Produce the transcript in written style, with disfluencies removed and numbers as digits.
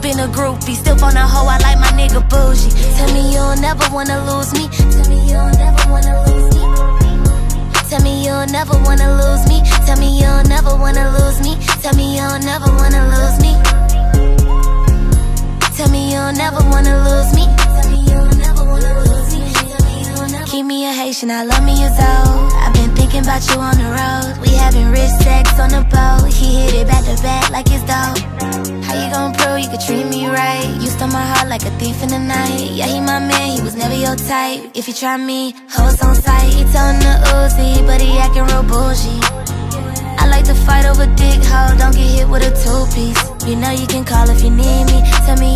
been a groupie. Still phone a hoe, I like my nigga bougie. Tell me you'll never wanna lose me. Tell me you'll never wanna lose me. Tell me you'll never wanna lose me. Tell me you'll never wanna lose me. Tell me you'll never wanna lose me. Tell me you'll never wanna lose me. Tell me you'll never wanna lose me. Keep me a Haitian, I love me a Zoe. I've been thinking about you on the road. We having rich sex on the boat. He hit it back to back like it's dope. How you gon' prove you could treat me right? You stole my heart like a thief in the night. Yeah, he my man, he was never your type. If you try me, hoes on sight. He toting the Uzi, but he acting real bougie. I like to fight over dick hoe, don't get hit with a two-piece. You know you can call if you need me. Tell me